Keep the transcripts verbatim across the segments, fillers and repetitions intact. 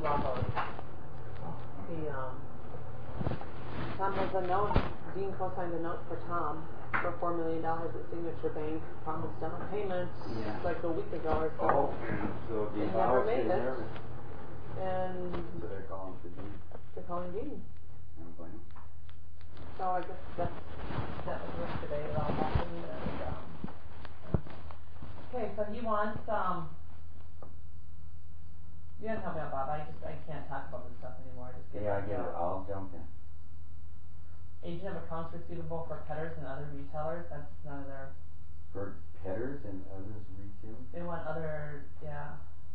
about those. The, um, Tom has a note, Dean co-signed a note for Tom for four million dollars at Signature Bank, promised down payments Yeah. like a week ago or so. Oh, and so the They never house made is it. nervous. And So they're calling for Dean. they're calling Dean. I don't blame them. So I guess that's, that was yesterday, it all happened, and, um, okay, so he wants, um, you gotta help me out, Bob, I just, I can't talk about this stuff anymore, I just get. Yeah, I get it. I'll jump in. Agent of accounts receivable for Petters and other retailers, that's none of their, For Petters and others retailers? they want other, yeah.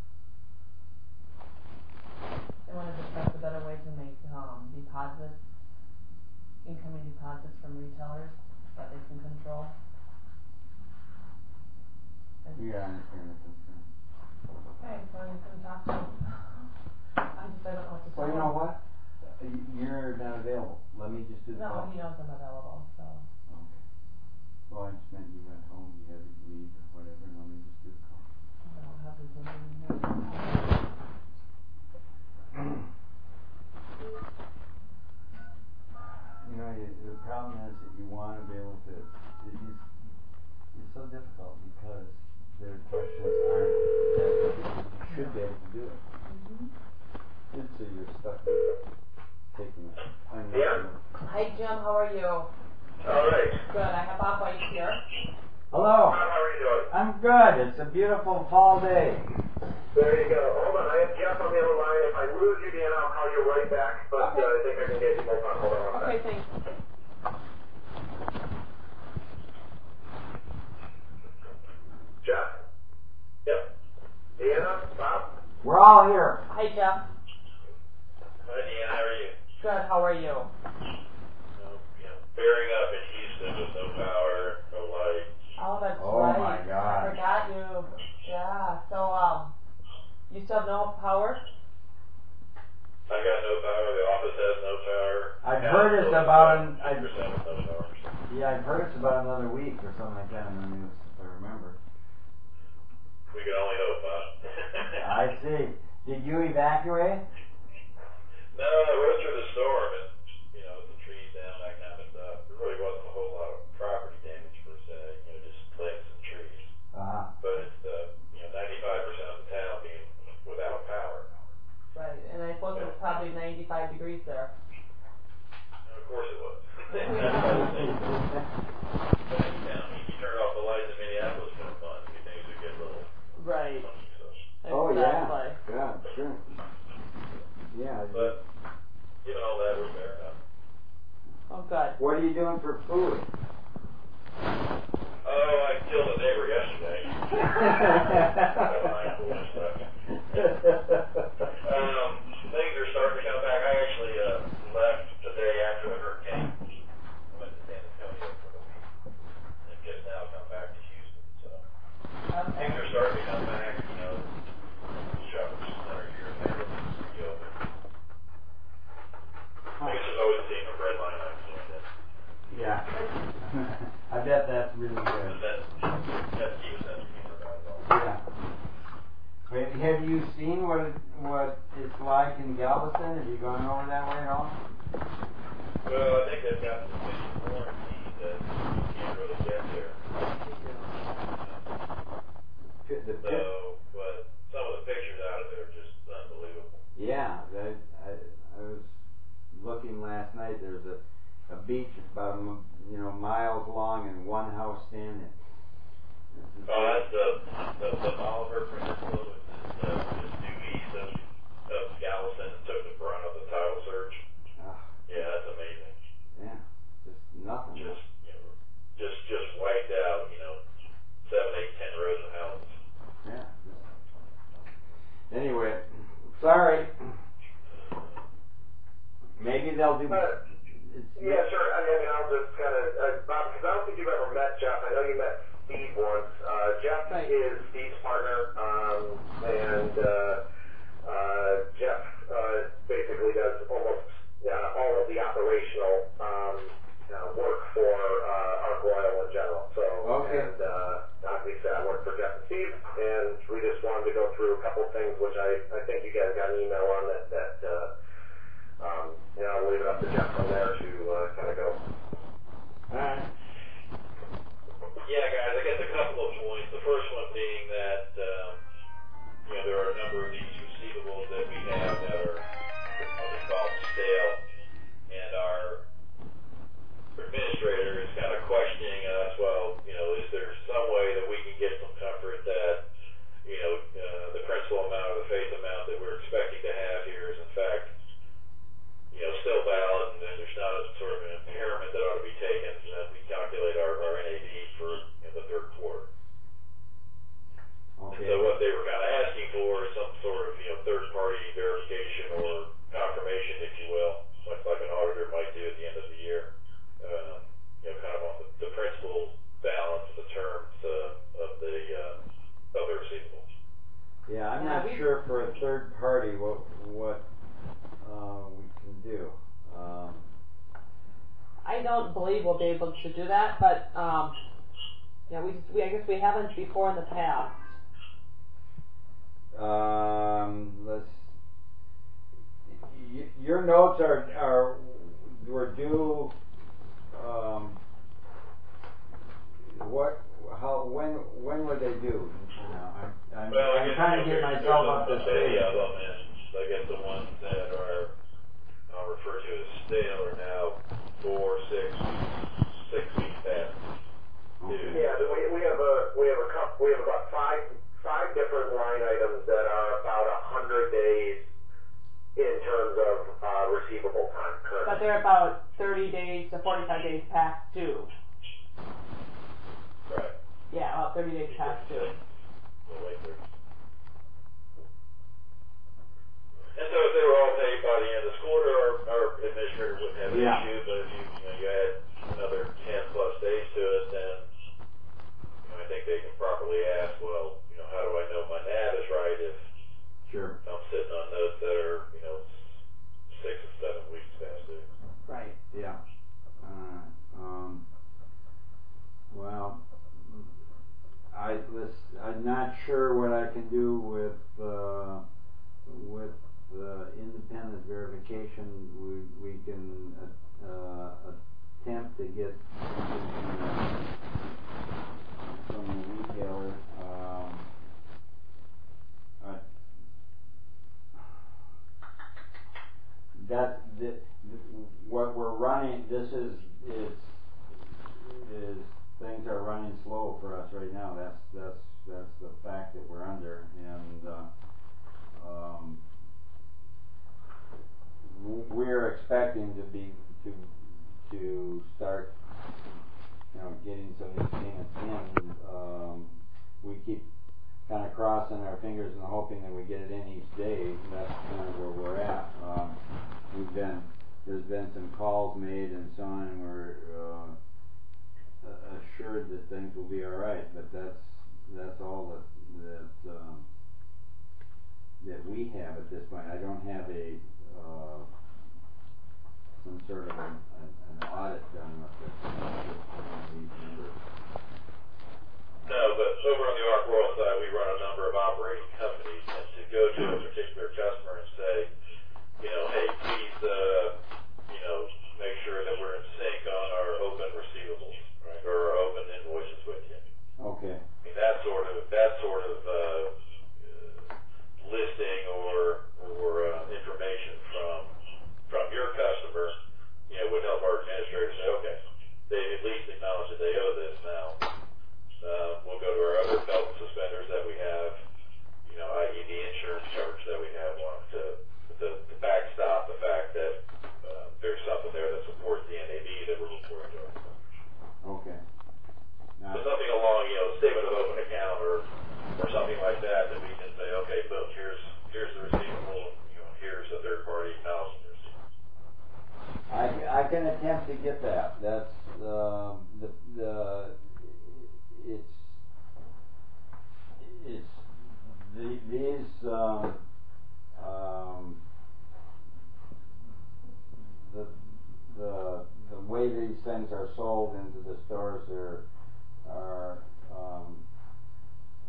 They wanna discuss a better way to make, um, deposits, incoming deposits from retailers that they can control. And Yeah, I understand the concern. okay, so you can talk to him. I just, I don't know what to tell Well, you him. know what? Y- You're not available. Let me just do the No, call. he knows I'm available, so. Okay. Well, I just meant you went home, you had to leave or whatever, and let me just do the call. I don't have his number in here. You know, you, the problem is that you want to be able to, it is, it's so difficult because their questions aren't that you should be able to do it. Mm-hmm. And so you're stuck with taking it. Yeah. Hi Jim, how are you? All right. Good, I have Bob White here. Hello. How are you doing? I'm good. It's a beautiful fall day. There you go. Hold on, I have Jeff on the other line. If I lose you, Dan, I'll call you right back. But Okay. uh, I think I can get you both on. Hold on one Okay, second. thanks. Jeff? Yep. Deanna? Bob? We're all here. Hi Jeff. Hi, Deanna. How are you? Good, how are you? Oh, yeah. Bearing up in Houston with no power, no light. Oh, that's Oh, right. my God. I forgot you. Yeah, so, um, you still have no power? I got no power. The office has no power. I've House heard it's still about has an, ten percent I've, of no power. yeah, I've heard it's about another week or something like that in the news, if I remember. We can only hope not. I see. Did you evacuate? No, I rode through the storm and, you know, the trees down, that kind of stuff. There really wasn't a whole lot of property damage per se, you know, just limbs and trees. Uh-huh. But it's, uh, you know, ninety-five percent of the town being without power. Right, and I suppose it's probably ninety-five degrees there. And of course it was. But, you know, you turn off the lights in Minneapolis for a month, you things would get a little Right. funky, so. Oh, Exactly. yeah. Yeah, sure. Yeah. But, given all that, we're fair enough. Oh, good. What are you doing for food? Oh, I killed a neighbor yesterday. um, things are starting to come back. I actually uh, left the day after the hurricane. I went to San Antonio for the week and just now come back to Houston. So Okay. things are starting to come back. You know, shopping center here and there is reopen. I guess there's always a team of red line items doing this. Yeah. I bet that's really good. That that keeps us keeping our eyes on. Yeah. Wait, have you seen what it, what it's like in Galveston? Have you gone over that way at all? Well, I think they've got some big quarantine that you can't really get there. Pit- The pit- So, but some of the pictures out of it are just unbelievable. Yeah, I, I, I was looking last night. There's a, a beach about a m- you know miles long and one house standing. Oh, that's the the, the Oliver Peninsula, which is uh, just due east of, of Galveston, and took the brunt of the tidal surge. Uh, Yeah, that's amazing. yeah, just nothing. Just you know, just just wiped out. You know, seven, eight, ten rows of houses. Yeah. Just, anyway, sorry. Maybe they'll do. Uh, It's, Yeah, sure. I mean, I'll just kind of, uh, Bob, because I don't think you've ever met Jeff. I know you met Steve once. Uh, Jeff Right. is Steve's partner, um, and uh, uh, Jeff uh, basically does almost uh, all of the operational um, uh, work for uh, Arc Royal in general. So, Okay. and uh, obviously I work for Jeff and Steve, and we just wanted to go through a couple of things, which I, I think you guys got an email on that, that uh, um, you know, I'll leave it up to Jeff from there to uh, kind of go. Alright. Yeah, guys, I guess a couple of points. The first one being that, um, you know, there are a number of these receivables that we have that are, I'll just call them stale, and our administrator is kind of questioning us, well, you know, is there some way that we can get some comfort that, you know, uh, the principal amount or the face amount that we're expecting to have here is in fact, you know, still valid, and then there's not a sort of an impairment that ought to be taken as we calculate our, our N A V for, you know, the third quarter. Okay. So what they were kind of asking for is some sort of, you know, third-party verification or confirmation, if you will, much like an auditor might do at the end of the year, uh, you know, kind of on the, the principal balance of the terms uh, of the uh, of the receivable. Yeah, I'm Yeah, not we- sure for a third party what what uh, we can do. Um, I don't believe we'll be able to do that, but um, yeah, we just we I guess we haven't before in the past. Um, let's. Y- your notes are are were due. Um, what? How? When? When were they due? You know, I'm, I'm, Well, I I'm guess trying to get there's- myself there's up to a speed. many of them, and I guess the ones that are I'll refer to as stale are now four, six, six weeks past due. Yeah, we, we have a we have a couple, we have about five five different line items that are about a hundred days in terms of uh, receivable time currently. But they're about thirty days to forty-five days past due. Right. Yeah, about thirty days past due. We'll wait there. And so if they were all paid by the end of this quarter, our, our administrator wouldn't have an Yeah. issue, but if you, you know, you add another ten plus days to it, then, you know, I think they can properly ask, well, you know, how do I know my N A V is right if Sure. I'm sitting on notes that are, you know, six or seven weeks past due? Right. Yeah. Uh, um, well, I let's, I'm not sure what I can do with uh, with uh, independent verification. We we can uh, uh, attempt to get something from the, from the retailer. Um, I, that the, what we're running. This is is is things are running slow for us right now. That's that's that's the fact that we're under, and uh, um, we're expecting to be to to start, you know, getting some of these payments in. Um, we keep kind of crossing our fingers and hoping that we get it in each day. That's kind of where we're at. Um, we've been there's been some calls made and so on, and we're uh, assured that things will be all right. But that's that's all that that um, that we have at this point. I don't have a uh, some sort of an, an, an audit done with this, these numbers. No, but over on the Arc World side, we run a number of operating companies, and to go to a particular customer and say, you know, hey, please, uh, you know, make sure that we're in sync on our open receivables, right, or our open invoices with you. Okay. I mean, that sort of that sort of uh, uh, listing or or uh, information from from your customer, you know, would help our administrator say, okay, they at least acknowledge that they owe this now. Uh, we'll go to our other belt and suspenders that we have, you know, that is the insurance coverage that we have on to, to, to backstop the fact that uh, there's something there that supports the N A V that we're reporting to our customers. Okay. Now, So something along, you know, statement of open account or or something like that that we can say, okay, boom, here's here's the receivable, you know, here's the third party acknowledgement receipt. I, I can attempt to get that. That's um, the the it's it's the, these um, um, the the the way these things are sold into the stores are are um,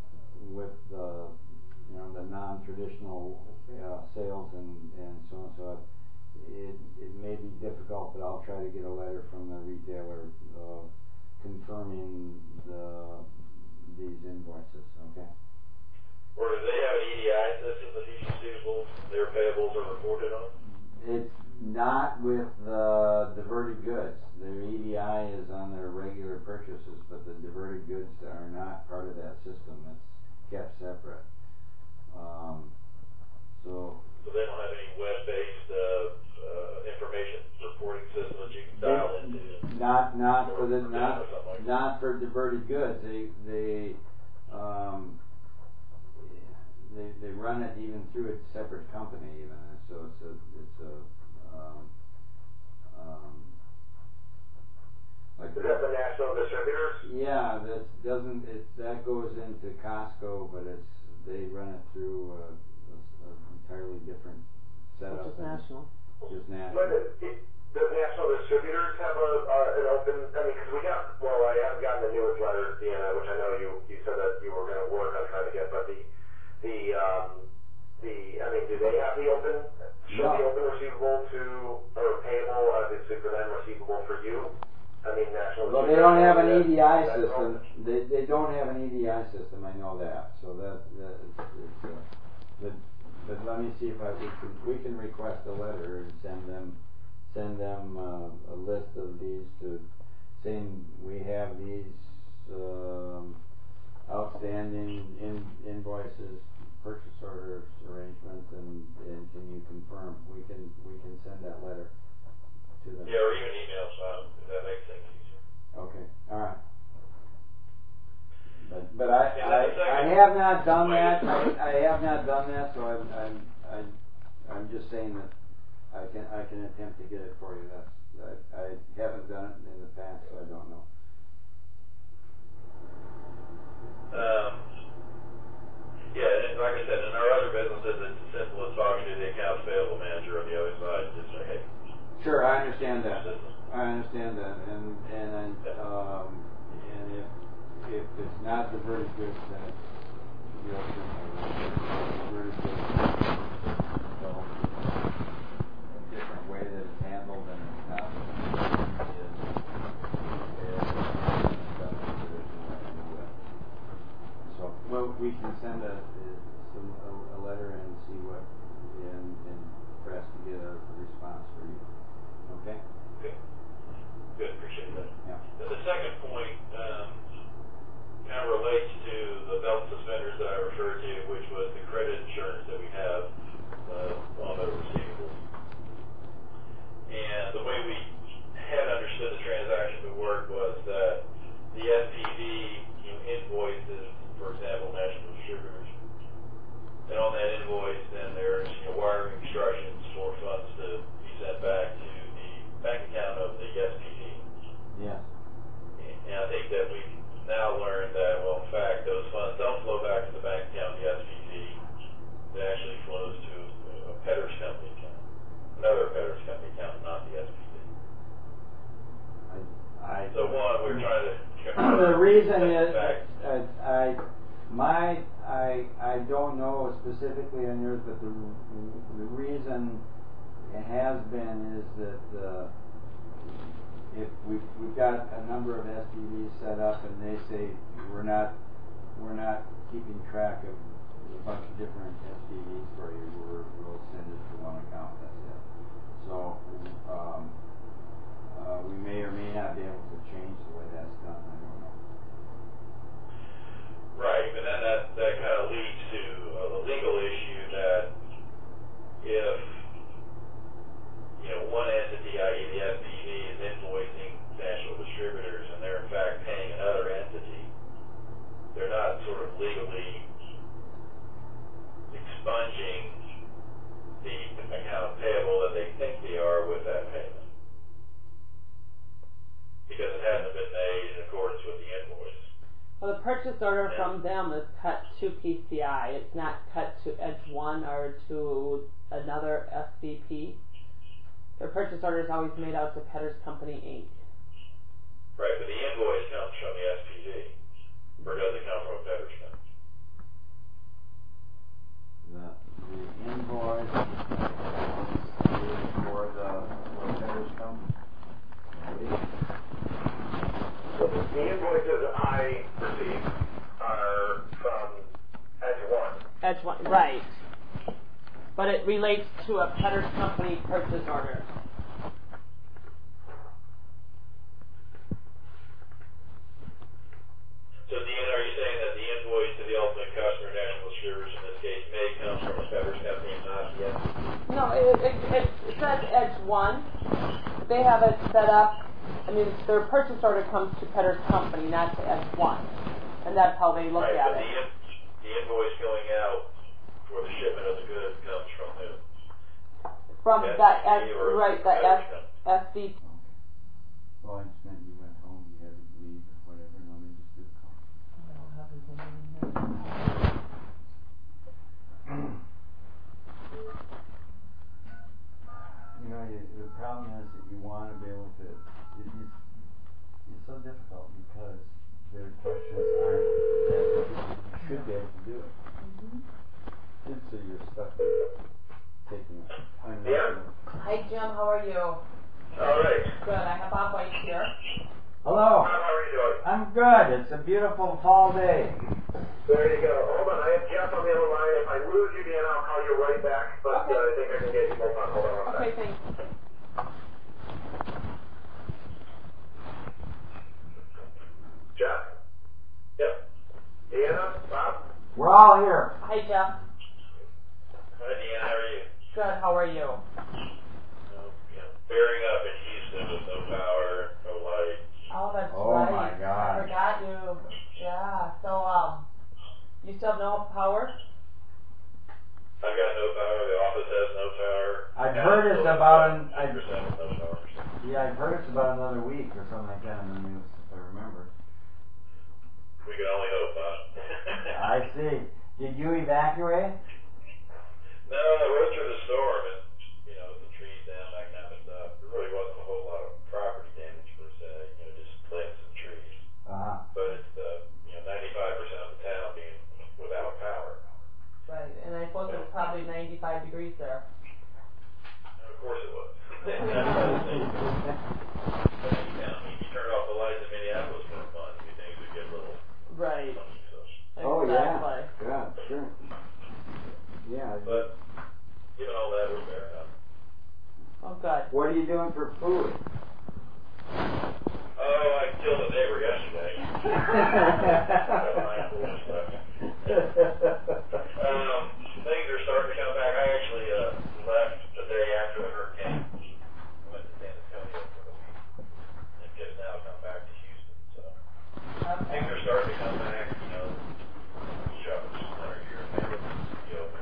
non-traditional uh, sales and, and so on. So it, it may be difficult, but I'll try to get a letter from the retailer uh, confirming the these invoices. Okay. Or do they have an E D I system that these receivables, their payables are reported on? It's not with the diverted goods. Their E D I is on their regular purchases, but the diverted goods are not part of that system. It's kept separate. Um, so. So they don't have any web-based uh, uh, information reporting system that you can dial into? Not, not for the, or not, something like not for diverted goods. They, they, um, they, they run it even through a separate company even, so it's a, it's a, um, um, like. Is that the national distributors? Yeah, that doesn't, it, that goes into Costco, but it's, they run it through a, a, a entirely different setup. Which is national. Just national. But it, it, does national distributors have a uh, an open? I mean, because we got. Well, I haven't gotten the newest letters, Deanna, which I know you you said that you were going to work on trying to get. But the the um, the I mean, do they have the open? Show No. the open receivable to or payable, obviously for them, receivable for you. I mean, national. Well, they don't have an E D I That's system. open. They they don't have an E D I system. I know that. So that, that it's, it's uh, but but let me see if I we can we can request a letter and send them send them uh, a list of these to saying we have these um, outstanding in, invoices, purchase orders, arrangements, and, and can you confirm? We can we can send that letter to them. Yeah, or even email, so if that makes things easier. Okay, all right. But but I Yeah, I, that's I second. have not done that. I, I have not done that. So I'm I'm I'm I'm just saying that I can I can attempt to get it for you. That's I, I haven't done it in the past, so I don't know. Um, yeah, and like I said, in our other businesses, it's as simple as talking to the accounts payable manager on the other side and just say, hey. Sure, I understand that. System. I understand that, and and I, um and if if it's not diverted goods, then it's the diverted goods. So a different way that it's handled, and it's not is is done the traditional way anyway. So well, we can send a some a, a letter and see what and and perhaps to get a response for you. Okay. Good. Good, appreciate that. Yeah. The, the second point um, kind of relates to the belt suspenders that I referred to, which was the credit insurance that we have uh, on the receivables. And the way we had understood the transaction to work was that the S P V you know, invoices, for example, national distributors, and on that invoice, then there's you know, wiring instructions for funds to be sent back to the bank account of the S P V. Yes. And I think that we've now learned that, well, in fact, those funds don't flow back to the bank account of the S P V. It actually flows to a Petters Company account, another Petters Company account, not the S P V. I, I, So one, we're trying to the reason is, back. uh, I, my, I, I don't know specifically on yours, but the, the reason it has been is that, uh, if we've, we've got a number of S P Vs set up and they say we're not, we're not keeping track of a bunch of different S P Vs for you, we're, we'll send it to one account, that's it. So, um, uh, we may or may not be able to change the way that's done, I don't know. Right, but then that, that kind of leads to a legal issue that if, you know, one entity, that is the S P V, is invoicing national distributors and they're in fact paying another entity, they're not sort of legally expunging the account payable that they think they are with that payment. Because it hasn't been made in accordance with the invoice. Well, the purchase order from them is cut to P C I. It's not cut to Edge One or to another S V P. Their purchase order is always made out to Petters Company Incorporated. Right, but the invoice comes from the S P V, or does it come from a Petters Company? The, Edge one, right. But it relates to a Petters Company purchase order. So, Deanna, are you saying that the invoice to the ultimate customer, National Distributors in this case, may come from a Petters Company and not the F D P? No, it, it, it, it says Edge one. They have it set up. I mean, their purchase order comes to Petters Company, not to Edge one, and that's how they look right, at but it. The, in, the invoice going out for the shipment of the goods comes from who? From F D P that, S, or right, the Petters S, Company? S D P. Well, I just meant you went home, you had to leave or whatever, and let me just do the call. You know, you, the problem is that you want to be able to, it, it's, it's so difficult because their questions aren't that you should be able to do it. Mm-hmm. And so you're stuck with taking unnecessary. Hi Jim, how are you? All right. Good, I have Bob White here. Hello. How are you doing? I'm good. It's a beautiful fall day. There you go. Hold on, I have Jeff on the other line. If I lose you, Dan, I'll call you right back. But Okay. uh, I think I can get you both on. Hold on one Okay, second. thanks. Jeff? Yep. Deanna? Bob? We're all here. Hi Jeff. Hi, Deanna, how are you? Good, how are you? Oh, yeah. Bearing up in Houston with no power, no light. Oh, that's Oh, right. my God. I forgot you. Yeah, so, um, you still have no power? I've got no power, the office has no power. I've heard it's about an, I, percent with no power. yeah, I've heard it's about another week or something like that in the news, if I remember. We can only hope not. I see. Did you evacuate? No, I rode through the storm and, you know, the trees down, that kind of stuff. There really wasn't a whole lot of property damage per se, you know, just limbs and trees. Uh-huh. But it's, uh, you know, ninety-five percent of the town being without power. Right, and I suppose it's probably ninety-five degrees there. And of course it was. But, you know, if you turn off the lights in Minneapolis for a month, you things would get a little Right. funky, so. Oh, Exactly. yeah. Yeah, sure. Yeah. But, given all that, we're fair enough. Oh, good. What are you doing for food? Oh, I killed a neighbor yesterday. um, things are starting to come back. I actually uh, left the day after the hurricane. I went to San Antonio for the week and just now come back to Houston. So Okay. things are starting to come back. You know, shops center here and there will be open.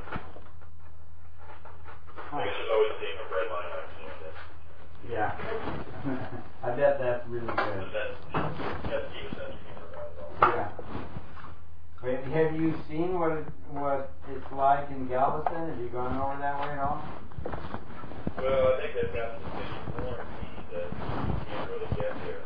I guess there's always a team of bread line items like that. Yeah. I bet that's really But good. that's that's keep a sense of humor about it all. Yeah. Wait, have you seen what it, what it's like in Galveston? Have you gone over that way at all? Well, I think they've got some sufficient warranties that you can't really get there.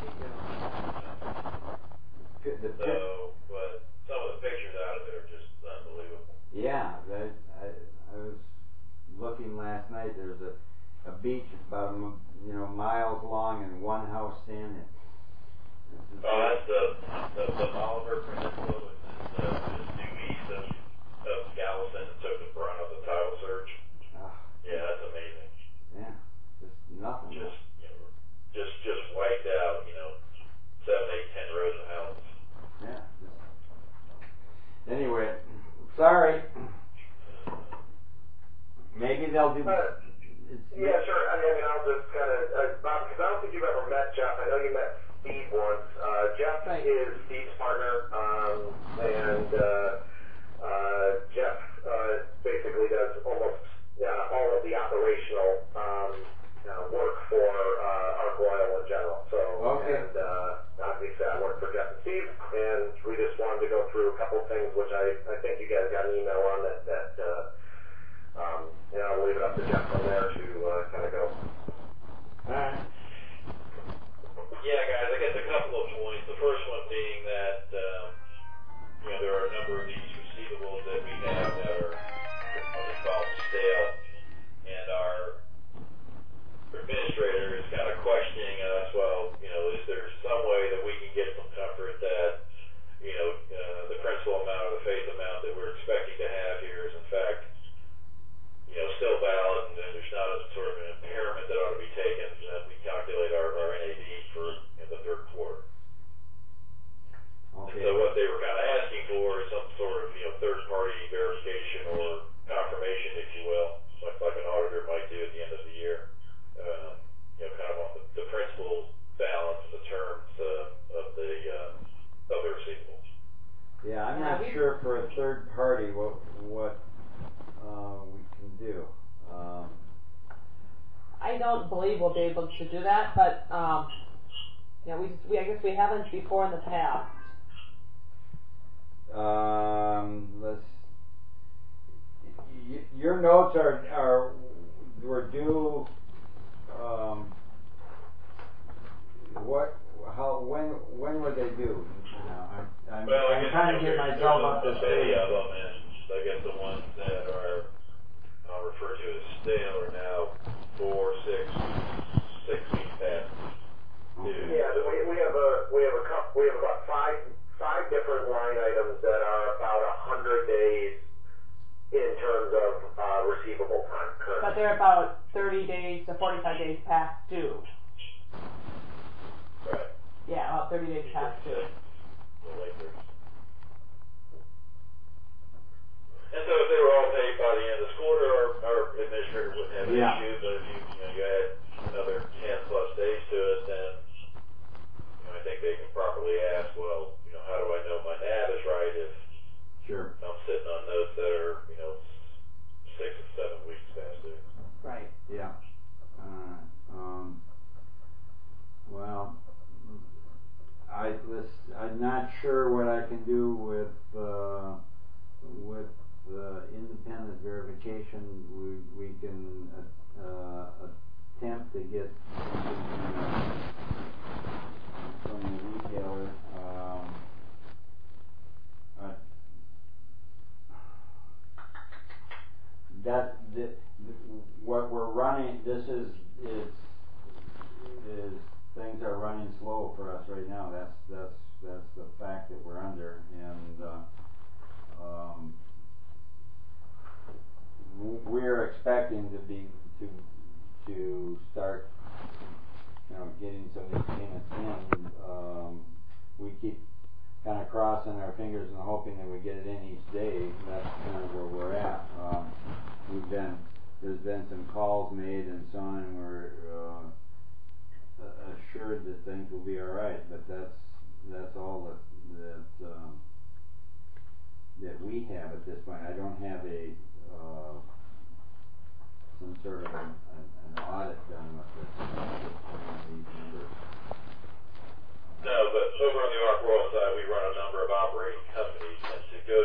The, the, So, but some of the pictures out of it are just unbelievable. yeah, that, I, I was looking last night. There's a, a beach that's about a m- you know miles long and one house standing. This is Oh, that's the the, the Bolivar Peninsula, which is uh, just due east of, of Galveston, that took the brunt of the tidal surge. uh, Yeah, that's amazing. yeah, just nothing. Just you know, just just wiped out. You know, seven, eight, ten rows of houses. Yeah. Just, anyway, sorry. Maybe they'll do. Uh, It's, Yeah, sure. I mean, I'll just kind of, uh, Bob, because I don't think you've ever met Jeff. I know you met Steve once. Uh, Jeff Right. is Steve's partner, um, and uh, uh, Jeff uh, basically does almost uh, all of the operational um, uh, work for uh, Arc Oil in general. So, Okay. and uh, obviously I work for Jeff and Steve, and we just wanted to go through a couple of things, which I, I think you guys got an email on that, that uh, um, you know, I'll leave it up to Jeff from there to uh, kind of go. Alright. Yeah, guys, I guess a couple of points. The first one being that um, you know there are a number of these receivables that we have that are what we call stale, and our administrator is kind of questioning us. Well, you know, is there some way that we can get some comfort that you know uh, the principal amount or the face amount that we're expecting to have there for a third party, what, what, uh, we can do. Um, I don't believe we'll be able to do that, but um, yeah, we, just, we I guess we haven't before in the past. Um, let's. Y- your notes are are were due. Um, what? How? When? When were they due? You know, I'm, I'm, Well, I I'm guess trying to get there's- myself there's up a to many speed. of them, and I guess the ones that are I'll refer to as stale are now four, six, six weeks past due. Yeah, we, we have a we have a couple, we have about five five different line items that are about a hundred days in terms of uh, receivable time currently. But they're about thirty days to forty-five days past due. Right. Yeah, about thirty days past due. The late And so if they were all paid by the end of this quarter, our, our administrator wouldn't have an Yeah. issue, but if you, you know, you add another ten plus days to it, then, you know, I think they can properly ask, well, you know, how do I know my N A V is right if Sure. I'm sitting on notes that are, you know, six and seven weeks past due? Right. Yeah. Uh, um, well, I let's, I'm not sure what I can do with uh, with uh, independent verification. We we can uh, uh, attempt to get something from the retailer. Um, uh, that, that what we're running. This is is is things are running slow for us right now. That's that's that's the fact that we're under, and uh, um, we're expecting to be to to start, you know, getting some of these payments in. Um, we keep kind of crossing our fingers and hoping that we get it in each day. That's kind of where we're at. Um, we've been there's been some calls made and so on, and we're uh, assured that things will be all right. But that's that's all that that um, that we have at this point. I don't have a uh, some sort of an, an, an audit done with this, this point on these numbers. No, but over on the Ark World side, we run a number of operating companies, and to go